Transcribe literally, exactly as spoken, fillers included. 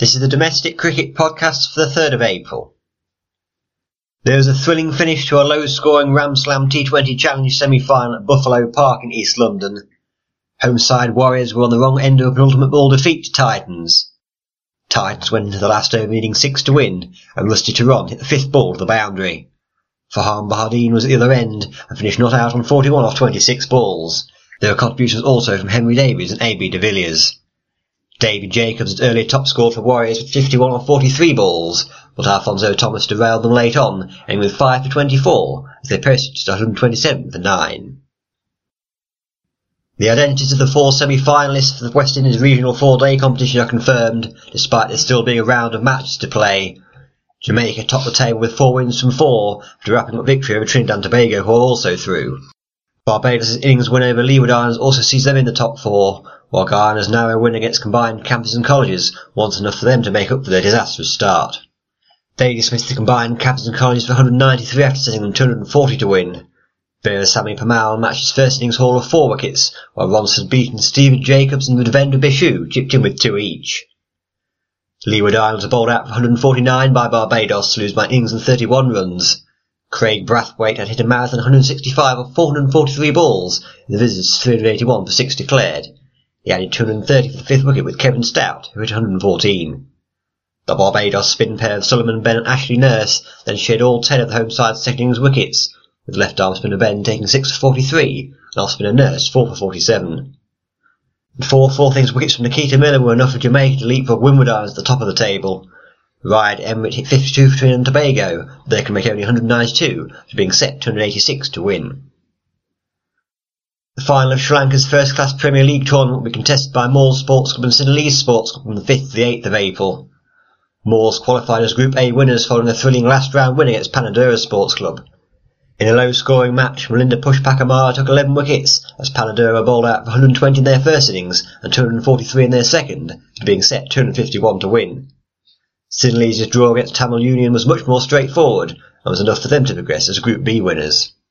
This is the Domestic Cricket Podcast for the third of April. There was a thrilling finish to a low-scoring Ram Slam T twenty Challenge semi-final at Buffalo Park in East London. Home side Warriors were on the wrong end of a penultimate ball defeat to Titans. Titans went into the last over needing six to win, and Rusty Turon hit the fifth ball to the boundary. Farhan Bahardeen was at the other end and finished not out on forty-one off twenty-six balls. There were contributions also from Henry Davies and A B de Villiers. David Jacobs had earlier top scored for Warriors with fifty-one on forty-three balls, but Alphonso Thomas derailed them late on, ending with five for twenty-four as they posted to one hundred twenty-seven for nine. The identities of the four semi-finalists for the West Indies regional four-day competition are confirmed, despite there still being a round of matches to play. Jamaica topped the table with four wins from four, after wrapping up victory over Trinidad and Tobago, who are also through. Barbados' innings win over Leeward Islands also sees them in the top four, while Guyana's narrow win against combined campuses and colleges was enough for them to make up for their disastrous start. They dismissed the combined campuses and colleges for one hundred ninety-three after setting them two hundred forty to win. Veerasamy Permaul matched his first innings haul of four wickets, while Ronson beaten Stephen Jacobs and Devendra Bishu chipped in with two each. Leeward Islands were bowled out for one hundred forty-nine by Barbados to lose by innings and thirty-one runs. Craig Brathwaite had hit a marathon one hundred sixty-five of four hundred forty-three balls, and the visitors three hundred eighty-one for six declared. He added two hundred thirty for the fifth wicket with Kevin Stout, who hit one hundred fourteen. The Barbados spin pair of Solomon Ben and Ashley Nurse then shared all ten of the home side's second innings wickets, with left-arm spinner Ben taking six for forty-three, and off-spinner Nurse four for forty-seven. And four fourth innings wickets from Nikita Miller were enough for Jamaica to leapfrog Windward Islands at the top of the table. Ryan Emmerich hit fifty-two for Trinidad and Tobago, but they can make only one hundred ninety-two, after being set two hundred eighty-six to win. The final of Sri Lanka's first-class Premier League tournament will be contested by Moores Sports Club and Sinhalese Sports Club from the fifth to the eighth of April. Moores qualified as Group A winners following a thrilling last-round win against Panadura Sports Club. In a low-scoring match, Melinda Pushpakamara took eleven wickets as Panadura bowled out for one hundred twenty in their first innings and two hundred forty-three in their second, after being set two hundred fifty-one to win. Sinhalese's draw against Tamil Union was much more straightforward and was enough for them to progress as Group B winners.